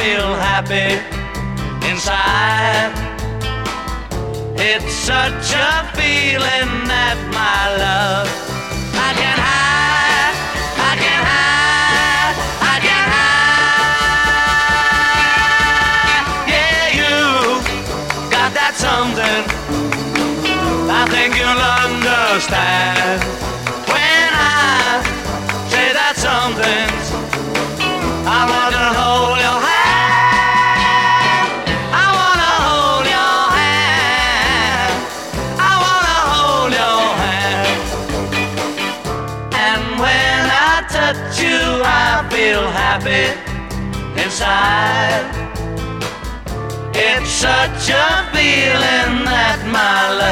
feel happy inside. It's such a feeling that my love I can hide, I can hide, I can hide. Yeah, you got that something I think you'll understand when I say that something. I want to hold your hand. I want to hold your hand. I want to hold your hand. And when I touch you, I feel happy inside. It's such a feeling that my love